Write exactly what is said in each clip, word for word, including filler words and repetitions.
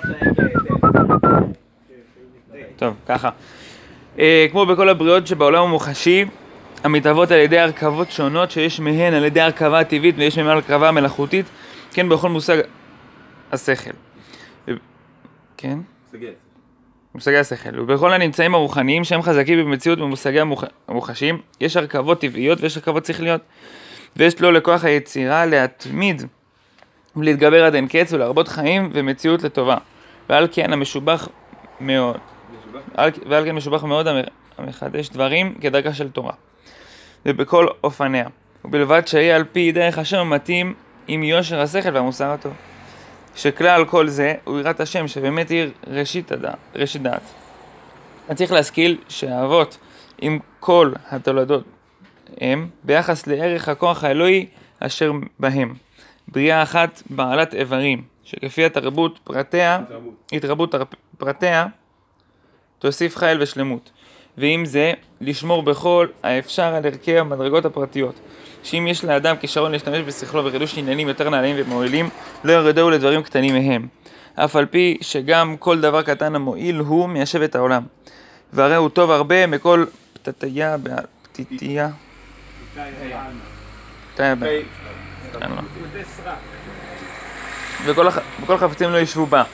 טוב, ככה. כמו בכל הבריאות שבעולם המוחשי, המתהוות על ידי הרכבות שונות שיש מהן על ידי הרכבה טבעית ויש מהן הרכבה מלאכותית, כן, בכל מושג השכל. כן? מושגי השכל. ובכל הנמצאים הרוחניים שהם חזקים במציאות במושגי המוחשיים, יש הרכבות טבעיות ויש הרכבות שכליות. ויש לו לכוח היצירה להתמיד ולהתגבר עד אין קץ ולהרבות חיים ומציאות לטובה. ועל כן המשובח מאוד. ועל כן משובח מאוד המחדש דברים כדרכה של תורה. ובכל אופניה. ובלבד שיהיה על פי דרך השם מתאים עם יושר השכל והמוסר הטוב. שכלל כל זה הוא יראת השם שבאמת היא ראשית הדעת, ראשית דעת. צריך להשכיל שהאבות עם כל התולדות הם ביחס לערך הכוח האלוהי אשר בהם. בריאה אחת בעלת איברים שכפי התרבות פרטיה, התרבות פרטיה תוסיף חייל ושלמות. ועם זה לשמור בכל האפשר על ערכי המדרגות הפרטיות. שאם יש לאדם כישרון להשתמש בשכלו וחידוש עניינים יותר נעלים ומועילים, לא ירדו לדברים קטנים מהם. אף על פי שגם כל דבר קטן המועיל הוא מיישב את העולם. והרי הוא טוב הרבה מכל פתתיה פתתיה. וכל חפצים לא ישבו בה.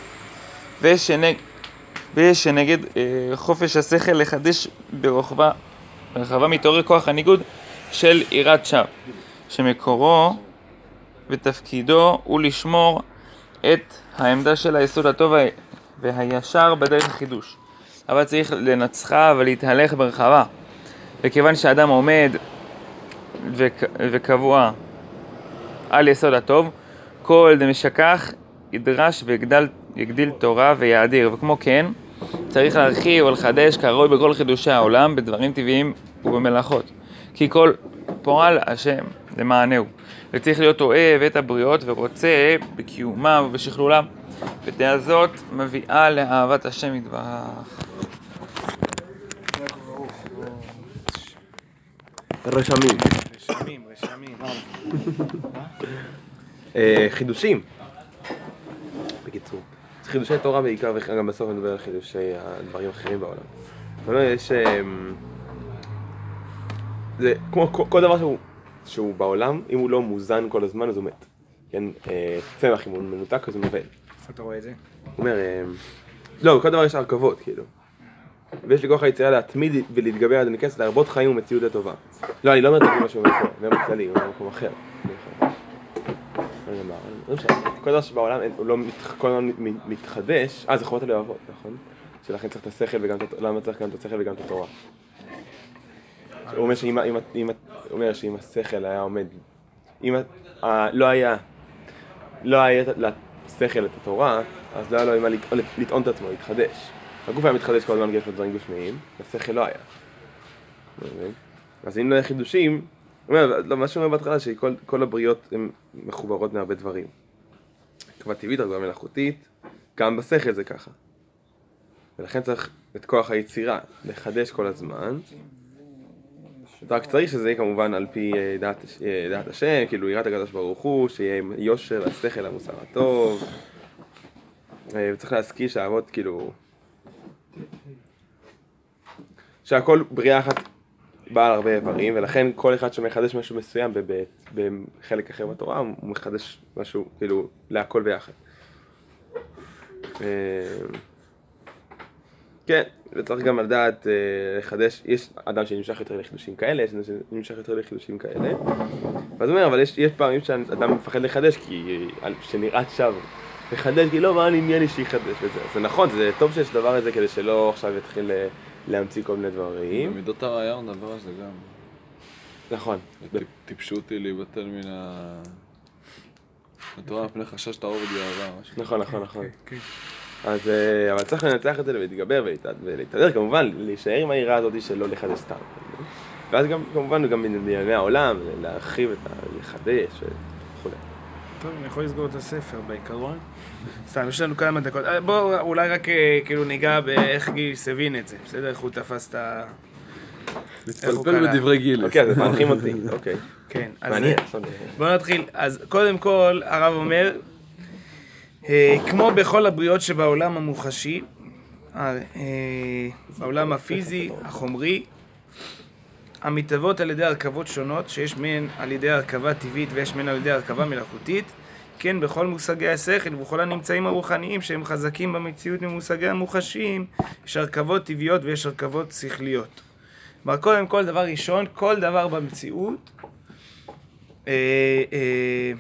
ויש שנגד חופש השכל לחדש ברחבה, ברחבה מתעורר כוח הניגוד של יראת שווא, שמקורו ותפקידו הוא לשמור את העמדה של היסוד הטוב והישר בדרך החידוש. אבל צריך לנצחה ולהתהלך ברחבה. וכיוון שאדם עומד וקבוע על יסוד הטוב, כל דמשכך ידרש ויגדל יגדיל תורה ויאדיר. וכמו כן, צריך להרחיב ולחדש כראוי בכל חידושי העולם בדברים טבעיים ובמלאכות. כי כל פועל השם למענהו. וצריך להיות אוהב את הבריות ורוצה בקיומם ובשכלולם. ודעה זאת מביאה לאהבת השם יתברך. רשמים. רשמים, רשמים. חידושים. בקיצור. חידושי תורה בעיקר, וגם בסוף נדבר על חידושי הדברים האחרים בעולם. זאת אומרת, יש... זה כמו כל דבר שהוא, שהוא בעולם, אם הוא לא מוזן כל הזמן אז הוא מת. כן, צמח אם הוא מנותק אז הוא נובל. איפה אתה רואה את זה? הוא אומר, לא, כל דבר יש הרכבות, כאילו. ויש לי כוח היצירה להתמיד ולהתגבר עד אין קץ, להרבות חיים ומציאות הטובה. לא, אני לא אומר את זה מה שהוא אומר פה, אני אומר בכללי, הוא אומר במקום אחר. כל דבר שבעולם הוא לא מתחדש, אה, זה חובות הלבבות, נכון? שלכן צריך את השכל וגם את התורה, למה צריך גם את השכל וגם את התורה? הוא אומר שאם, אם, אם, אומר שאם השכל היה עומד, אם לא היה, לא היה לשכל את התורה, אז לא היה לו אימה לטעון את עצמו, להתחדש. הגוף היה מתחדש כל הזמן, יש לו דברים גשמיים, השכל לא היה. אז אם לא היה חידושים, מה שהוא אומר בהתחלה, שכל הבריות הן מחוברות מהרבה דברים. כבר טבעית, אבל מלאכותית, גם בשכל זה ככה. ולכן צריך את כוח היצירה, לחדש כל הזמן. רק צריך שזה יהיה כמובן על פי דעת, דעת השם, כאילו יראת הקדוש ברוך הוא, שיהיה יושר, השכל, המוסר הטוב. וצריך להזכיר שהאבות כאילו... שהכל בריאה אחת בעל הרבה איברים, ולכן כל אחד שמחדש משהו מסוים בחלק אחר בתורה, הוא מחדש משהו כאילו להכל ביחד. כן, וצריך גם לדעת לחדש, יש אדם שנמשך יותר לחידושים כאלה, יש אדם שנמשך יותר לחידושים כאלה. ואז הוא אומר, אבל יש, יש פעמים שאדם מפחד לחדש, כי שנראה שווא. לחדש, כי לא, מה עניין לי שיחדש וזה. זה נכון, זה טוב שיש דבר הזה כדי שלא עכשיו יתחיל להמציא כל מיני דברים. במידות הרעיון דבר הזה גם. נכון. טיפשות היא להיבטל מן ה... התורה מפני חשש תערוב וגאווה. נכון, נכון, נכון. אז, אבל צריך לנצח את זה ולהתגבר ולהתהדר, כמובן, להישאר עם העירה הזאת של לא לחדש סתם. ואז גם, כמובן, גם בענייני העולם, להרחיב את ה... לחדש וכו'. טוב, אני יכול לסגור את הספר בעיקרון. סתם, יש לנו כמה דקות. בואו אולי רק כאילו ניגע באיך גיליס הבין את זה. בסדר? איך הוא תפס את ה... מתפלפל בדברי גיליס. אוקיי, אז מנחים אותי. אוקיי. כן. מעניין. בואו נתחיל. אז קודם כל, הרב אומר, כמו בכל הבריות שבעולם המוחשי, בעולם הפיזי, החומרי, המתהוות על ידי הרכבות שונות, שיש מהן על ידי הרכבה טבעית ויש מהן על ידי הרכבה מלאכותית, כן, בכל מושגי השכל ובכל הנמצאים הרוחניים שהם חזקים במציאות ממושגי המוחשיים, יש הרכבות טבעיות ויש הרכבות שכליות. כלומר, קודם כל, דבר ראשון, כל דבר במציאות, אה, אה,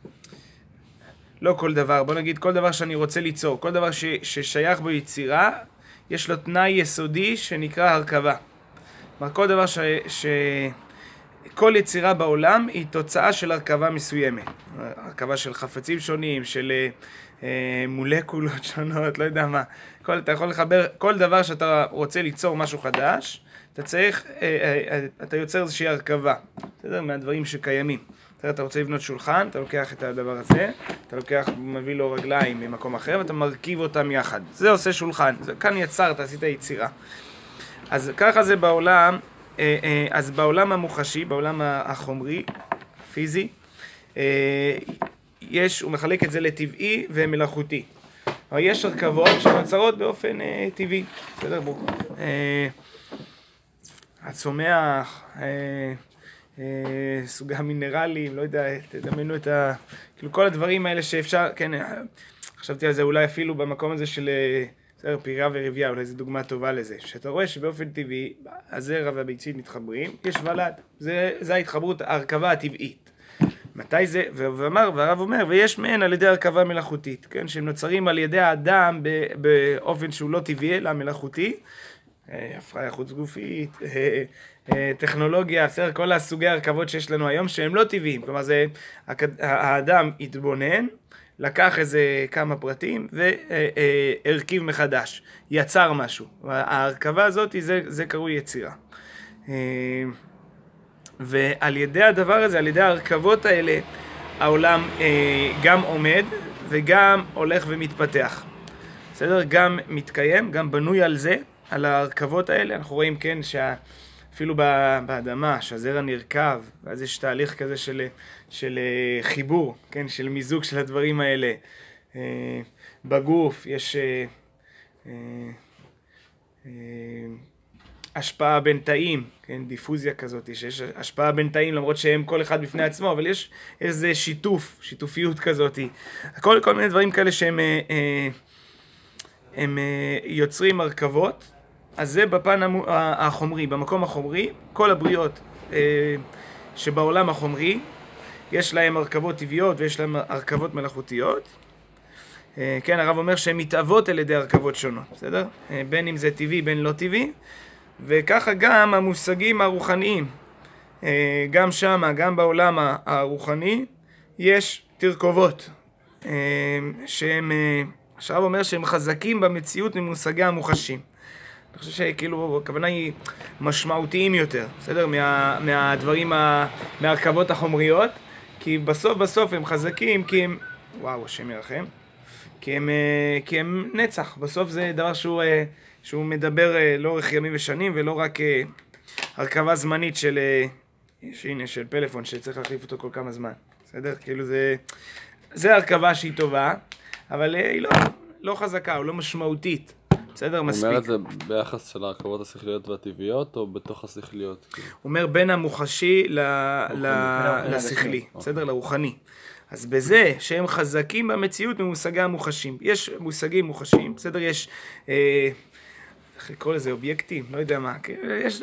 לא כל דבר, בוא נגיד כל דבר שאני רוצה ליצור, כל דבר ש, ששייך בו יצירה, יש לו תנאי יסודי שנקרא הרכבה. כלומר, כל דבר ש... ש... כל יצירה בעולם היא תוצאה של הרכבה מסוימת. הרכבה של חפצים שונים, של אה, מולקולות שונות, לא יודע מה. כל, אתה יכול לחבר, כל דבר שאתה רוצה ליצור משהו חדש, אתה צריך, אה, אה, אתה יוצר איזושהי הרכבה. בסדר? מהדברים שקיימים. בסדר? אתה רוצה לבנות שולחן, אתה לוקח את הדבר הזה, אתה לוקח, מביא לו רגליים ממקום אחר, ואתה מרכיב אותם יחד. זה עושה שולחן. זה, כאן יצרת, עשית יצירה. אז ככה זה בעולם, אז בעולם המוחשי, בעולם החומרי, פיזי, יש, הוא מחלק את זה לטבעי ומלאכותי. יש הרכבות שנוצרות באופן טבעי, בסדר? הצומח, סוגי המינרלים, לא יודע, תדמיינו את ה... כאילו כל הדברים האלה שאפשר, כן, חשבתי על זה אולי אפילו במקום הזה של... זרע פירה ורבייה, אולי זו דוגמה טובה לזה. שאתה רואה שבאופן טבעי, הזרע והביצית מתחברים, יש ולד. זה, זה ההתחברות, ההרכבה הטבעית. מתי זה? ואמר, והרב אומר, ויש מהן על ידי הרכבה מלאכותית, כן? שהם נוצרים על ידי האדם באופן שהוא לא טבעי, אלא מלאכותי. הפריה חוץ גופית, טכנולוגיה, בסדר, כל הסוגי הרכבות שיש לנו היום, שהם לא טבעיים. כלומר, זה, האדם התבונן, לקח איזה כמה פרטים והרכיב מחדש, יצר משהו. ההרכבה הזאת, זה, זה קרוי יצירה. ועל ידי הדבר הזה, על ידי ההרכבות האלה, העולם גם עומד וגם הולך ומתפתח. בסדר? גם מתקיים, גם בנוי על זה, על ההרכבות האלה. אנחנו רואים, כן, שאפילו באדמה, שהזרע נרכב, ואז יש תהליך כזה של... של חיבור, כן, של מיזוג של הדברים האלה. בגוף יש השפעה בין תאים, כן, דיפוזיה כזאת, שיש השפעה בין תאים למרות שהם כל אחד בפני עצמו, אבל יש איזה שיתוף, שיתופיות כזאת. כל, כל מיני דברים כאלה שהם הם יוצרים הרכבות, אז זה בפן החומרי, במקום החומרי, כל הבריות שבעולם החומרי, יש להם הרכבות טבעיות ויש להם הרכבות מלאכותיות. כן, הרב אומר שהן מתהוות על ידי הרכבות שונות, בסדר? בין אם זה טבעי, בין לא טבעי. וככה גם המושגים הרוחניים, גם שם, גם בעולם הרוחני, יש תרכובות, שהם, שהרב אומר שהם חזקים במציאות ממושגי המוחשים. אני חושב שכאילו, הכוונה היא משמעותיים יותר, בסדר? מה, מהדברים, מהרכבות החומריות. כי בסוף בסוף הם חזקים, כי הם, וואו, השם ירחם, כי הם, כי הם נצח. בסוף זה דבר שהוא, שהוא מדבר לאורך ימים ושנים, ולא רק הרכבה זמנית של, שהנה, של פלאפון, שצריך להחליף אותו כל כמה זמן. בסדר? כאילו זה, זה הרכבה שהיא טובה, אבל היא לא, לא חזקה, או לא משמעותית. בסדר, מספיק. הוא אומר את זה ביחס של הרכבות השכליות והטבעיות, או בתוך השכליות? הוא אומר בין המוחשי לשכלי, בסדר, לרוחני. אז בזה שהם חזקים במציאות ממושגי המוחשים. יש מושגים מוחשיים, בסדר, יש, איך לקרוא לזה, אובייקטים, לא יודע מה, יש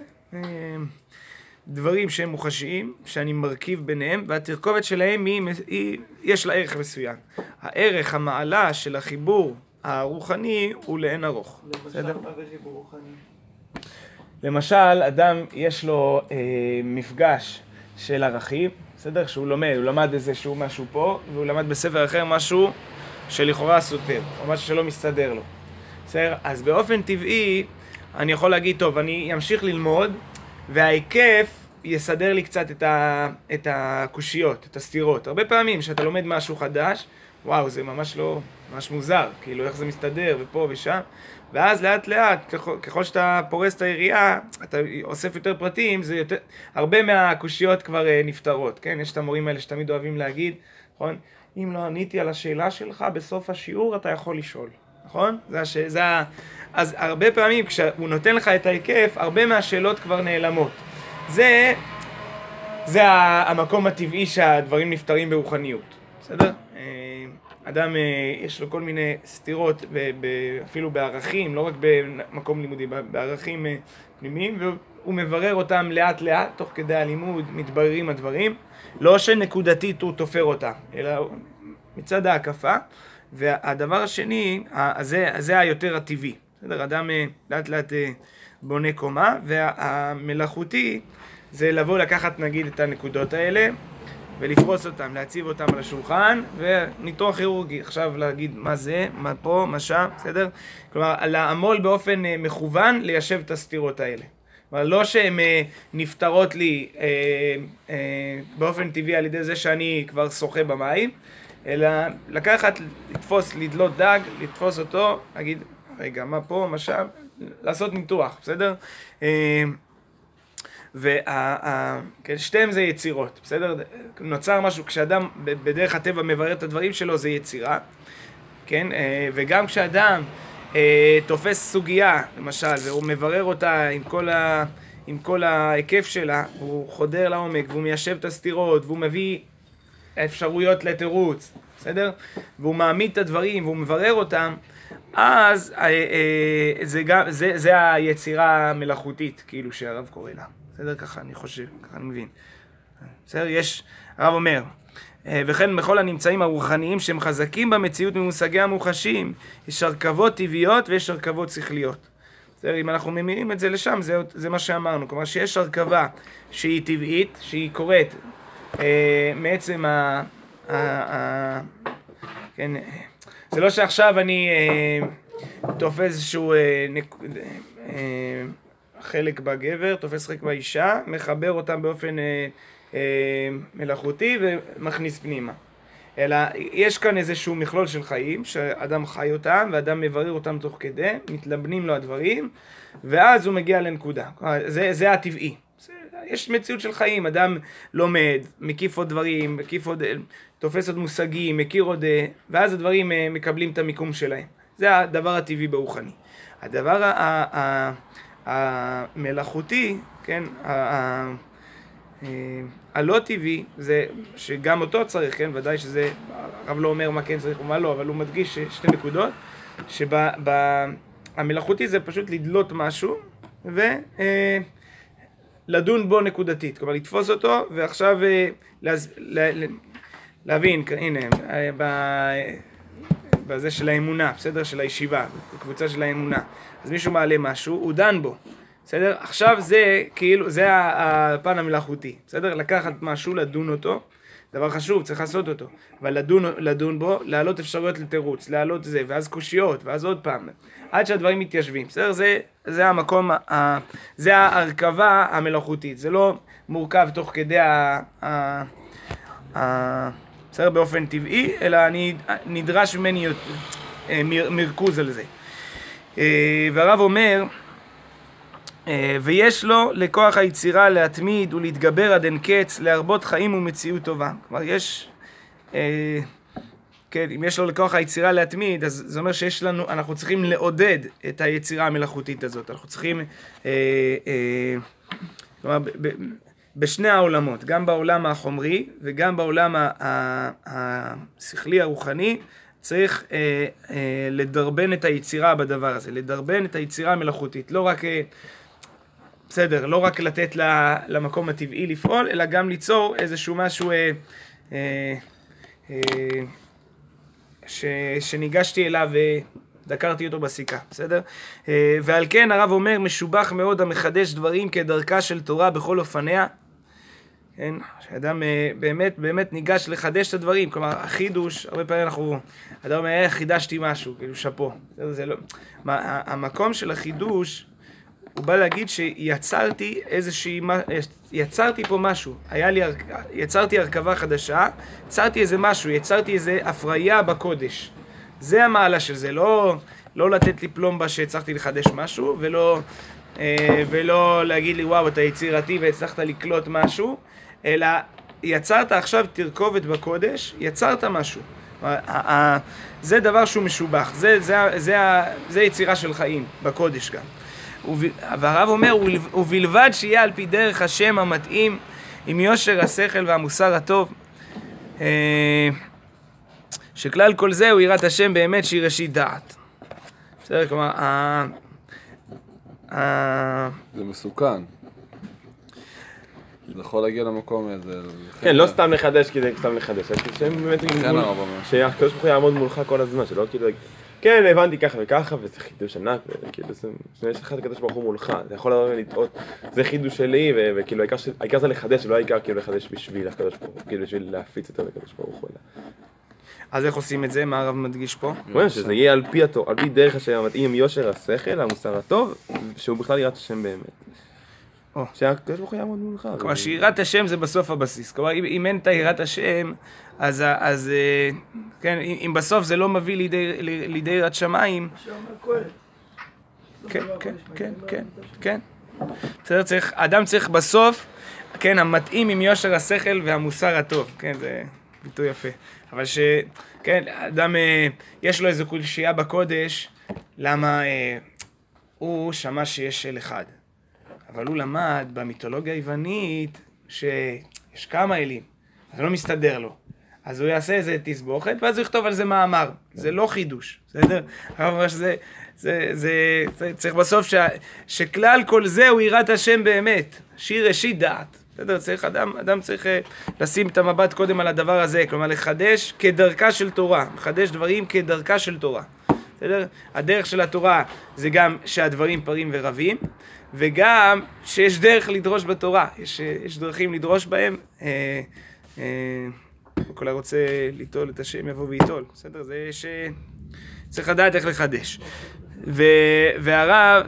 דברים שהם מוחשיים, שאני מרכיב ביניהם, והתרכובת שלהם היא, היא, יש לה ערך מסוים. הערך, המעלה של החיבור, הרוחני הוא לאין ארוך. למשל, מה זה חיבור רוחני? למשל, אדם יש לו אה, מפגש של ערכים, בסדר? שהוא לומד, הוא למד איזשהו משהו פה, והוא למד בספר אחר משהו שלכאורה סותר, או משהו שלא מסתדר לו. בסדר? אז באופן טבעי, אני יכול להגיד, טוב, אני אמשיך ללמוד, וההיקף יסדר לי קצת את, ה, את הקושיות, את הסתירות. הרבה פעמים שאתה לומד משהו חדש, וואו, זה ממש לא, ממש מוזר, כאילו איך זה מסתדר ופה ושם, ואז לאט לאט, ככל, ככל שאתה פורס את היריעה, אתה אוסף יותר פרטים, זה יותר, הרבה מהקושיות כבר uh, נפתרות, כן? יש את המורים האלה שתמיד אוהבים להגיד, נכון? אם לא עניתי על השאלה שלך, בסוף השיעור אתה יכול לשאול, נכון? זה הש... זה ה... אז הרבה פעמים כשהוא נותן לך את ההיקף, הרבה מהשאלות כבר נעלמות. זה, זה המקום הטבעי שהדברים נפתרים ברוחניות, בסדר? אדם יש לו כל מיני סתירות, ב... ב... אפילו בערכים, לא רק במקום לימודי, בערכים פנימיים, והוא מברר אותם לאט לאט, תוך כדי הלימוד, מתבררים הדברים. לא שנקודתית הוא תופר אותה, אלא מצד ההקפה. והדבר השני, זה, זה היותר הטבעי. בסדר? אדם לאט לאט בונה קומה, והמלאכותי זה לבוא לקחת נגיד את הנקודות האלה, ולפרוס אותם, להציב אותם על השולחן, וניתוח כירורגי. עכשיו להגיד מה זה, מה פה, מה שם, בסדר? כלומר, לעמול באופן מכוון ליישב את הסתירות האלה. כלומר, לא שהן נפתרות לי אה, אה, באופן טבעי על ידי זה שאני כבר שוחה במים, אלא לקחת, לתפוס, לדלות דג, לתפוס אותו, להגיד, רגע, מה פה, מה שם, לעשות ניתוח, בסדר? אה, ושתיהם זה יצירות, בסדר? נוצר משהו, כשאדם בדרך הטבע מברר את הדברים שלו, זה יצירה, כן? אה, וגם כשאדם תופס סוגיה, למשל, והוא מברר אותה עם כל, ה... עם כל ההיקף שלה, הוא חודר לעומק, והוא מיישב את הסתירות, והוא מביא אפשרויות לתירוץ, בסדר? והוא מעמיד את הדברים, והוא מברר אותם, אז זה, גם, זה, זה היצירה המלאכותית, כאילו שהרב קורא לה. בסדר? ככה אני חושב, ככה אני מבין. בסדר? יש, הרב אומר, וכן בכל הנמצאים הרוחניים שהם חזקים במציאות ממושגי המוחשים, יש הרכבות טבעיות ויש הרכבות שכליות. בסדר, אם אנחנו ממירים את זה לשם, זה, זה מה שאמרנו. כלומר שיש הרכבה שהיא טבעית, שהיא קורית אה, מעצם ה... ה, ה כן, זה לא שעכשיו אני אה, תופס איזשהו אה, נק, אה, חלק בגבר, תופס חלק באישה, מחבר אותם באופן... אה, מלאכותי ומכניס פנימה. אלא יש כאן איזשהו מכלול של חיים, שאדם חי אותם, ואדם מברר אותם תוך כדי, מתלבנים לו הדברים, ואז הוא מגיע לנקודה. זה, זה הטבעי. זה, יש מציאות של חיים, אדם לומד, מקיף עוד דברים, מקיף עוד, תופס עוד מושגים, מכיר עוד, ואז הדברים מקבלים את המיקום שלהם. זה הדבר הטבעי ברוחני. הדבר המלאכותי, כן, הלא טבעי, זה שגם אותו צריך, כן, ודאי שזה, הרב לא אומר מה כן צריך ומה לא, אבל הוא מדגיש שתי נקודות, שהמלאכותי זה פשוט לדלות משהו, ולדון בו נקודתית, כלומר לתפוס אותו, ועכשיו להבין, הנה, בזה של האמונה, בסדר? של הישיבה, בקבוצה של האמונה, אז מישהו מעלה משהו, הוא דן בו, בסדר? עכשיו זה כאילו, זה הפן המלאכותי, בסדר? לקחת משהו, לדון אותו, דבר חשוב, צריך לעשות אותו, אבל לדון, לדון בו, להעלות אפשרויות לתירוץ, להעלות זה, ואז קושיות, ואז עוד פעם, עד שהדברים מתיישבים, בסדר? זה, זה המקום, ה, זה ההרכבה המלאכותית, זה לא מורכב תוך כדי ה, ה, ה, בסדר? באופן טבעי, אלא אני נדרש ממני מ, מרכוז על זה. והרב אומר, ויש לו לכוח היצירה להתמיד ולהתגבר עד אין קץ, להרבות חיים ומציאות טובה. כלומר, יש, אה, כן, אם יש לו לכוח היצירה להתמיד, אז זה אומר שיש לנו, אנחנו צריכים לעודד את היצירה המלאכותית הזאת. אנחנו צריכים, אה, אה, כלומר, ב, ב, בשני העולמות, גם בעולם החומרי וגם בעולם השכלי הרוחני, צריך אה, אה, לדרבן את היצירה בדבר הזה, לדרבן את היצירה המלאכותית, לא רק... אה, בסדר, לא רק לתת למקום הטבעי לפעול, אלא גם ליצור איזשהו משהו אה, אה, אה, ש, שניגשתי אליו ודקרתי אותו בסיכה, בסדר? אה, ועל כן הרב אומר, משובח מאוד המחדש דברים כדרכה של תורה בכל אופניה, כן? שאדם אה, באמת, באמת ניגש לחדש את הדברים, כלומר, החידוש, הרבה פעמים אנחנו, אדם אומר, איך חידשתי משהו, כאילו שפו, זה, זה לא, מה, המקום של החידוש, הוא בא להגיד שיצרתי איזושהי, יצרתי פה משהו, היה לי, יצרתי הרכבה חדשה, יצרתי איזה משהו, יצרתי איזה הפריה בקודש. זה המעלה של זה, לא, לא לתת לי פלומבה שהצלחתי לחדש משהו, ולא, ולא להגיד לי וואו אתה יצירתי והצלחת לקלוט משהו, אלא יצרת עכשיו תרכובת בקודש, יצרת משהו. זה דבר שהוא משובח, זה, זה, זה, זה יצירה של חיים, בקודש גם. והרב אומר, ובלבד שיהיה על פי דרך השם המתאים, עם יושר השכל והמוסר הטוב, שכלל כל זה הוא יראת השם באמת שהיא ראשית דעת. בסדר, כלומר, זה מסוכן. זה יכול להגיע למקום הזה. כן, לא סתם לחדש כי זה סתם לחדש, שהם באמת שהקדוש ברוך הוא יעמוד מולך כל הזמן, שלא כאילו, כן, הבנתי ככה וככה, וזה חידוש ענק, וכאילו, יש לך את הקדוש ברוך הוא מולך, אתה יכול לבוא ולטעות, זה חידוש שלי, וכאילו, העיקר זה לחדש, לא העיקר כאילו לחדש בשביל הקדוש ברוך הוא, כאילו בשביל להפיץ אותו לקדוש ברוך הוא. אז איך עושים את זה? מה הרב מדגיש פה? רואים שזה יהיה על פי התור, על פי דרך השם המתאים יושר השכל, המוסר הטוב, שהוא בכלל יראת השם באמת. שהקדוש ברוך הוא יעמוד מולך. כלומר, שיראת השם זה בסוף הבסיס. כלומר, אם אין את יראת השם, אז כן, אם בסוף זה לא מביא לידי יראת שמיים. כן, כן, כן, כן, כן. בסדר, צריך, אדם צריך בסוף, כן, המתאים עם יושר השכל והמוסר הטוב. כן, זה ביטוי יפה. אבל ש... כן, אדם, יש לו איזו קולשייה בקודש, למה הוא שמע שיש אל אחד. אבל הוא למד במיתולוגיה היוונית שיש כמה אלים, אז לא מסתדר לו. אז הוא יעשה איזה תסבוכת, ואז הוא יכתוב על זה מאמר. זה לא חידוש, בסדר? הרב אומר שזה, זה, זה, זה, צריך בסוף ש, שכלל כל זה הוא יראת השם באמת, שיר ראשית דעת. בסדר? צריך אדם, אדם צריך לשים את המבט קודם על הדבר הזה, כלומר לחדש כדרכה של תורה, לחדש דברים כדרכה של תורה. בסדר? הדרך של התורה זה גם שהדברים פרים ורבים, וגם שיש דרך לדרוש בתורה, יש, יש דרכים לדרוש בהם, אה, אה, כל הרוצה ליטול את השם יבוא ויטול, בסדר? זה ש... צריך לדעת איך לחדש. ו... והרב...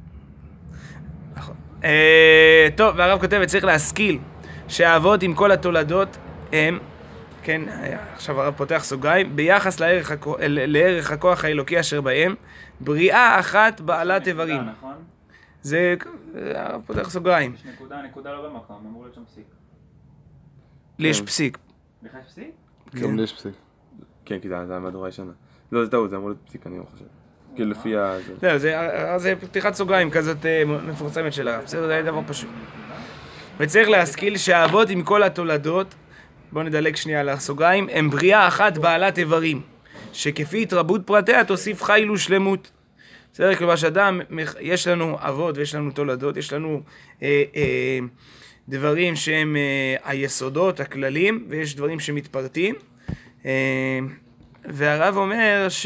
אה, טוב, והרב כותב, צריך להשכיל שהאבות עם כל התולדות הם, כן, עכשיו הרב פותח סוגריים, ביחס לערך, הכוח, לערך הכוח האלוקי אשר בהם, בריאה אחת בעלת איברים. זה, הרב פותח סוגריים. יש נקודה, נקודה לא במקום, אמור להיות שם פסיק. לי יש פסיק. לך יש פסיק? גם לי יש פסיק. כן, כי זה המהדורה הישנה. לא, זה טעות, זה אמור להיות פסיק, אני לא חושב. כאילו לפי ה... לא, זה פתיחת סוגריים כזאת מפורסמת של הרב, בסדר, זה היה דבר פשוט. וצריך להשכיל שהאבות עם כל התולדות, בואו נדלג שנייה על הסוגריים, הם בריאה אחת בעלת איברים, שכפי התרבות פרטיה תוסיף חיל ושלמות. בסדר, כלומר שאדם, יש לנו אבות ויש לנו תולדות, יש לנו אה, אה, דברים שהם אה, היסודות, הכללים, ויש דברים שמתפרטים. אה, והרב אומר ש,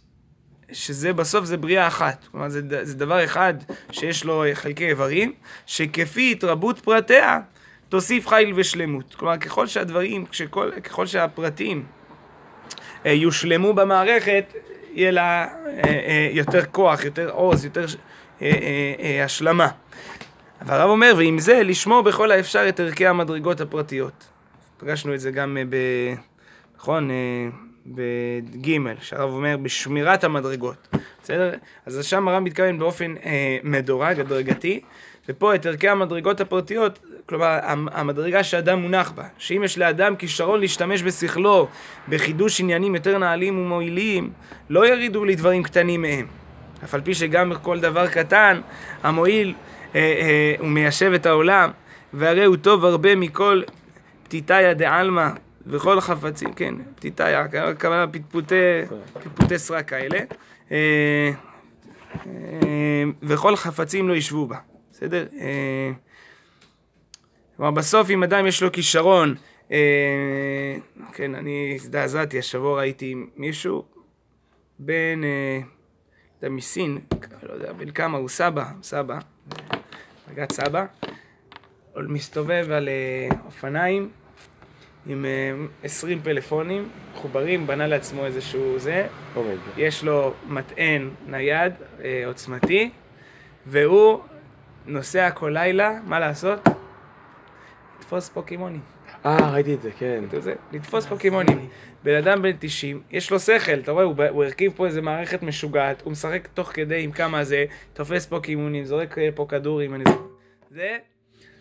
שזה בסוף זה בריאה אחת. כלומר, זה, זה דבר אחד שיש לו חלקי איברים, שכפי התרבות פרטיה תוסיף חיל ושלמות. כלומר, ככל שהדברים, כשכל, ככל שהפרטים אה, יושלמו במערכת, יהיה לה אה, אה, יותר כוח, יותר עוז, יותר אה, אה, אה, השלמה. והרב אומר, ועם זה לשמור בכל האפשר את ערכי המדרגות הפרטיות. פגשנו את זה גם אה, ב... נכון? אה, בגימל, שהרב אומר בשמירת המדרגות. בסדר? אז שם הרב מתכוון באופן אה, מדורג, הדרגתי, ופה את ערכי המדרגות הפרטיות, כלומר, המדרגה שאדם מונח בה, שאם יש לאדם כישרון להשתמש בשכלו, בחידוש עניינים יותר נעלים ומועילים, לא ירידו לדברים קטנים מהם. אף על פי שגם כל דבר קטן, המועיל אה, אה, הוא מיישב את העולם, והרי הוא טוב הרבה מכל פתיתיה דעלמא, וכל חפצים, כן, פתיתיה, כמה פטפוטי, פטפוטי סרק כאלה, אה, אה, וכל חפצים לא ישבו בה. בסדר? אה, כלומר, בסוף אם אדם יש לו כישרון, אה, כן, אני הזדעזעתי, השבוע ראיתי מישהו בין, אה, אתה מסין, לא יודע, בין כמה, הוא סבא, סבא, רגעת סבא, מסתובב על אה, אופניים עם אה, עשרים פלאפונים, מחוברים, בנה לעצמו איזשהו זה, יש לו מטען נייד, אה, עוצמתי, והוא נוסע כל לילה, מה לעשות? לתפוס פוקימונים. אה, ראיתי את זה, כן. לתפוס פוקימונים. בן אדם בן תשעים, יש לו שכל, אתה רואה, הוא, הוא הרכיב פה איזה מערכת משוגעת, הוא משחק תוך כדי עם כמה זה, תופס פוקימונים, זורק פה כדורים, אני זוכר. זה,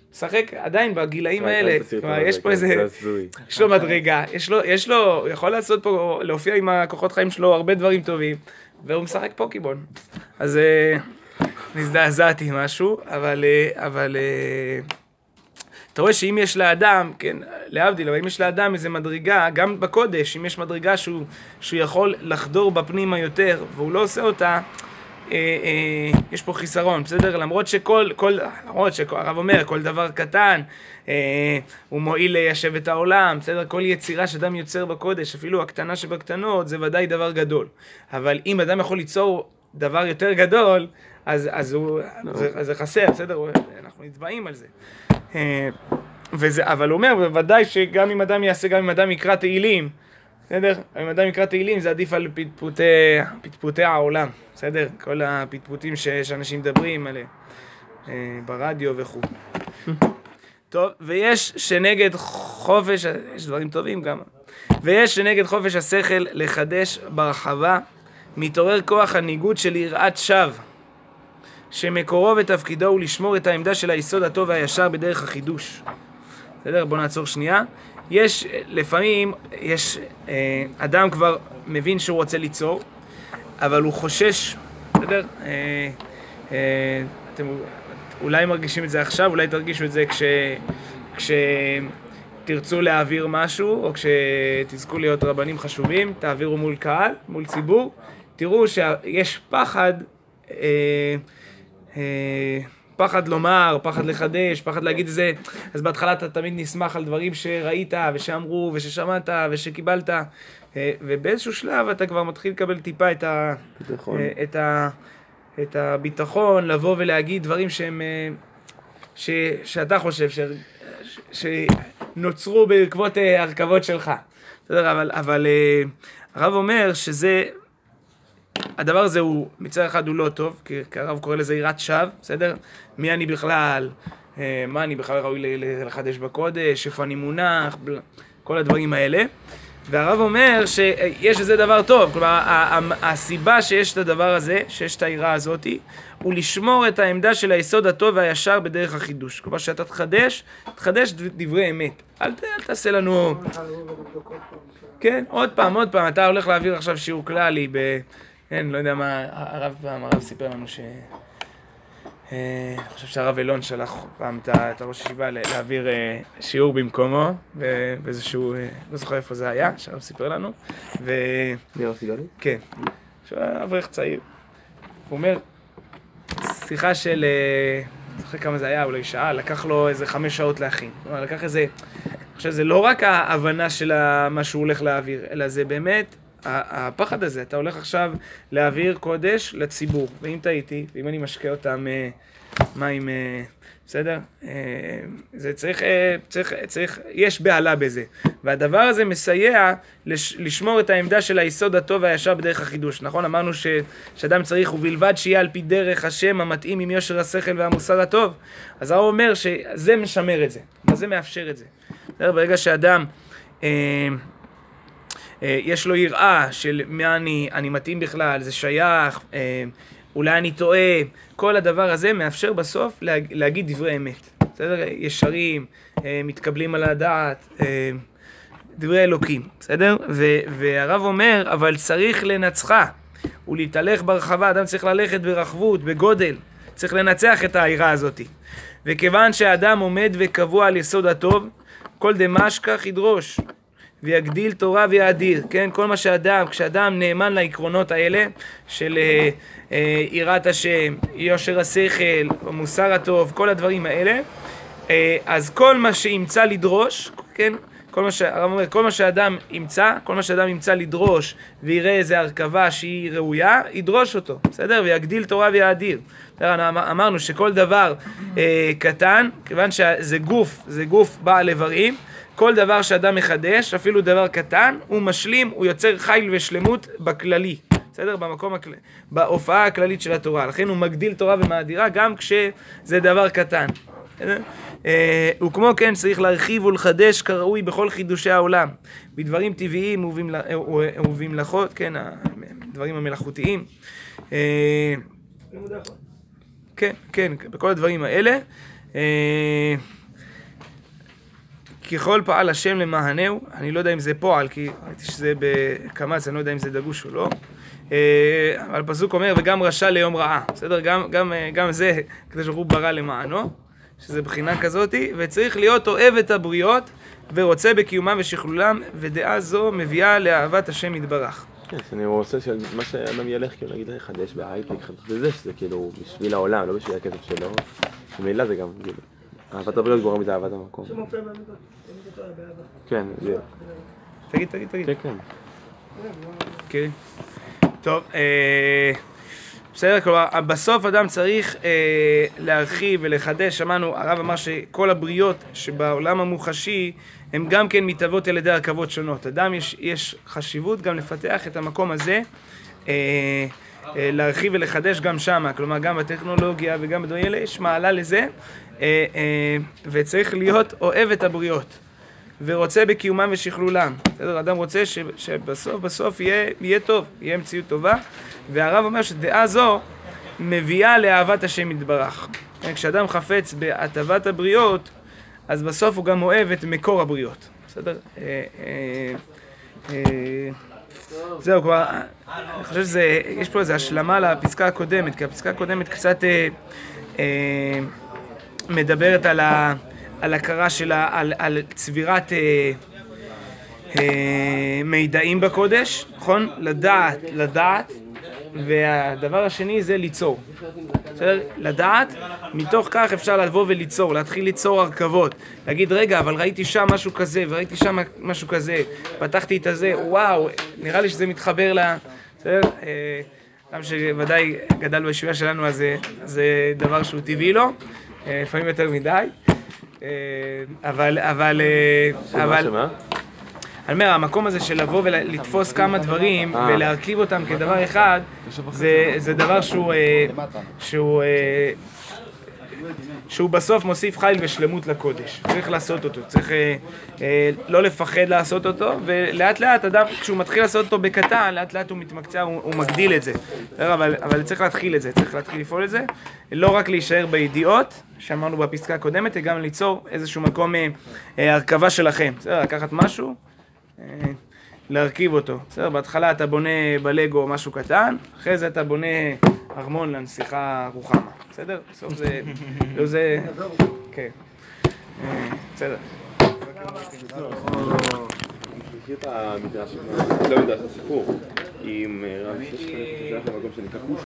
משחק עדיין בגילאים אל האלה, תסיר את כלומר, זה, יש פה כן, איזה, זה הזוי. יש לו מדרגה, יש לו, יש לו, הוא יכול לעשות פה, להופיע עם הכוחות חיים שלו הרבה דברים טובים, והוא משחק פוקימון. אז אה, נזדעזעתי משהו, אבל, אה, אבל, אה, אתה רואה שאם יש לאדם, כן, להבדיל, אבל אם יש לאדם איזה מדרגה, גם בקודש, אם יש מדרגה שהוא, שהוא יכול לחדור בפנימה יותר, והוא לא עושה אותה, אה, אה, יש פה חיסרון, בסדר? למרות שכל, כל, למרות שהרב אומר, כל דבר קטן, אה, הוא מועיל ליישב את העולם, בסדר? כל יצירה שאדם יוצר בקודש, אפילו הקטנה שבקטנות, זה ודאי דבר גדול. אבל אם אדם יכול ליצור דבר יותר גדול, אז, אז הוא, זה, אז זה חסר, בסדר? אנחנו נתבעים על זה. אה, וזה, אבל הוא אומר, בוודאי שגם אם אדם יעשה, גם אם אדם יקרא תהילים, בסדר? אם אדם יקרא תהילים זה עדיף על פטפוטי, פטפוטי העולם, בסדר? כל הפטפוטים ש, שאנשים מדברים עליהם, אה, ברדיו וכו'. טוב, ויש שנגד חופש, יש דברים טובים גם, ויש שנגד חופש השכל לחדש ברחבה, מתעורר כוח הניגוד של יראת שווא, שמקורו ותפקידו הוא לשמור את העמדה של היסוד הטוב והישר בדרך החידוש. בסדר? בוא נעצור שנייה. יש, לפעמים, יש, אה, אדם כבר מבין שהוא רוצה ליצור, אבל הוא חושש, בסדר? אה, אה, אתם אולי מרגישים את זה עכשיו, אולי תרגישו את זה כש, כשתרצו להעביר משהו, או כשתזכו להיות רבנים חשובים, תעבירו מול קהל, מול ציבור, תראו שיש פחד, אה, אה, פחד לומר, פחד לחדש, פחד להגיד את זה, אז בהתחלה אתה תמיד נשמח על דברים שראית ושאמרו וששמעת ושקיבלת, ובאיזשהו שלב אתה כבר מתחיל לקבל טיפה את, ה, את, ה, את הביטחון, לבוא ולהגיד דברים שהם, ש, שאתה חושב, ש, ש, שנוצרו בעקבות הרכבות שלך. אבל, אבל הרב אומר שזה, הדבר הזה הוא, מצד אחד הוא לא טוב, כי הרב קורא לזה יראת שווא, בסדר? מי אני בכלל? מה אני בכלל ראוי לחדש בקודש? איפה אני מונח? כל הדברים האלה. והרב אומר שיש איזה דבר טוב, כלומר, הסיבה שיש את הדבר הזה, שיש את היראה הזאת, הוא לשמור את העמדה של היסוד הטוב והישר בדרך החידוש. כלומר, שאתה תחדש, תחדש דברי אמת. אל, אל תעשה לנו... כן, עוד פעם, עוד פעם, אתה הולך להעביר עכשיו שיעור כללי ב... כן, לא יודע מה, הרב פעם, הרב סיפר לנו ש... אני חושב שהרב אלון שלח פעם את הראש ישיבה להעביר שיעור במקומו, באיזשהו, לא זוכר איפה זה היה, שהרב סיפר לנו, ו... נראה סיגלי? כן, שהוא היה אברך צעיר. הוא אומר, שיחה של, אני זוכר כמה זה היה, אולי שעה, לקח לו איזה חמש שעות להכין. כלומר, לקח איזה, אני חושב שזה לא רק ההבנה של מה שהוא הולך להעביר, אלא זה באמת, הפחד הזה, אתה הולך עכשיו להעביר קודש לציבור, ואם טעיתי, ואם אני משקה אותם מים, בסדר? זה צריך, צריך, צריך, יש בעלה בזה. והדבר הזה מסייע לשמור את העמדה של היסוד הטוב והישר בדרך החידוש. נכון? אמרנו ש, שאדם צריך, ובלבד שיהיה על פי דרך השם המתאים עם יושר השכל והמוסר הטוב. אז הוא אומר שזה משמר את זה, וזה מאפשר את זה. בסדר? ברגע שאדם... יש לו יראה של מה אני, אני מתאים בכלל, זה שייך, אולי אני טועה, כל הדבר הזה מאפשר בסוף להגיד דברי אמת. בסדר? ישרים, מתקבלים על הדעת, דברי אלוקים, בסדר? והרב אומר, אבל צריך לנצחה, ולהתהלך ברחבה, אדם צריך ללכת ברחבות, בגודל, צריך לנצח את היראה הזאת. וכיוון שהאדם עומד וקבוע על יסוד הטוב, כל דמש כך ידרוש. ויגדיל תורה ויאדיר, כן? כל מה שאדם, כשאדם נאמן לעקרונות האלה של אה, אה, יראת השם, יושר השכל, המוסר הטוב, כל הדברים האלה, אה, אז כל מה שימצא לדרוש, כן? כל מה שהרב אומר, כל מה שאדם ימצא, כל מה שאדם ימצא לדרוש ויראה איזה הרכבה שהיא ראויה, ידרוש אותו, בסדר? ויגדיל תורה ויאדיר. אמרנו שכל דבר אה, קטן, כיוון שזה גוף, זה גוף בעל איברים, כל דבר שאדם מחדש, אפילו דבר קטן, הוא משלים, הוא יוצר חיל ושלמות בכללי, בסדר? במקום הכללי, בהופעה הכללית של התורה. לכן הוא מגדיל תורה ומאדירה גם כשזה דבר קטן. אה, וכמו כן צריך להרחיב ולחדש כראוי בכל חידושי העולם, בדברים טבעיים ובמלאכות, כן, הדברים המלאכותיים. אה, כן, כן, בכל הדברים האלה. אה, ככל פעל השם למענהו, אני לא יודע אם זה פועל, כי ראיתי שזה בקמץ, אני לא יודע אם זה דגוש או לא. אבל הפסוק אומר, וגם רשע ליום רעה, בסדר? גם, גם, גם זה, כדי שהוא ברא למענו, שזה בחינה כזאת, וצריך להיות אוהב את הבריות, ורוצה בקיומם ושכלולם, ודעה זו מביאה לאהבת השם יתברך. כן, אני רוצה שמה שאדם ילך, כאילו נגיד לחדש בהייטק, חדש בזה, שזה כאילו בשביל העולם, לא בשביל הכסף שלו. במילה זה גם, כאילו, אהבת הבריות גורם מזה אהבת המקום. שמופיע במידות, במידות תורה, באהבה. כן, זה... תגיד, תגיד, תגיד. כן, כן. כן. טוב, אה... בסדר, כלומר, בסוף אדם צריך אה, להרחיב ולחדש. שמענו, הרב אמר שכל הבריות שבעולם המוחשי הם גם כן מתהוות על ידי הרכבות שונות. אדם יש, יש חשיבות גם לפתח את המקום הזה, אה, אה, להרחיב ולחדש גם שם, כלומר גם בטכנולוגיה וגם בדברים האלה יש מעלה לזה, אה, אה, וצריך להיות אוהב את הבריות ורוצה בקיומם ושכלולם. בסדר, אדם רוצה ש, שבסוף בסוף יהיה, יהיה טוב, יהיה מציאות טובה. והרב אומר שדעה זו מביאה לאהבת השם יתברך. כשאדם חפץ בהטבת הבריות, אז בסוף הוא גם אוהב את מקור הבריות. בסדר? זהו, כבר, אני חושב שיש פה איזו השלמה לפסקה הקודמת, כי הפסקה הקודמת קצת מדברת על הכרה שלה, על צבירת מידעים בקודש, נכון? לדעת, לדעת. והדבר השני זה ליצור. בסדר? לדעת, מתוך כך אפשר לבוא וליצור, להתחיל ליצור הרכבות. להגיד, רגע, אבל ראיתי שם משהו כזה, וראיתי שם משהו כזה, פתחתי את הזה, וואו, נראה לי שזה מתחבר ל... בסדר? גם שוודאי גדל בישיבה שלנו, אז זה דבר שהוא טבעי לו, לפעמים יותר מדי. אבל, אבל, אבל... שמה? אני אומר, המקום הזה של לבוא ולתפוס כמה דברים ולהרכיב אותם כדבר אחד, זה, זה דבר שהוא, שהוא, שהוא בסוף מוסיף חיל ושלמות לקודש. צריך לעשות אותו, צריך לא לפחד לעשות אותו, ולאט לאט אדם, כשהוא מתחיל לעשות אותו בקטן, לאט לאט הוא מתמקצע, הוא, הוא מגדיל את זה. אבל, אבל צריך להתחיל את זה, צריך להתחיל לפעול את זה. לא רק להישאר בידיעות, שאמרנו בפסקה הקודמת, גם ליצור איזשהו מקום הרכבה שלכם. בסדר, לקחת משהו, להרכיב אותו. בסדר, בהתחלה אתה בונה בלגו משהו קטן, אחרי זה אתה בונה ארמון לנסיכה רוחמה. בסדר? בסוף זה... לא זה... כן. בסדר. מכיר את המדרש, לא מדרש, הסיפור, עם רב שיש לך למקום שנקרא קושטא.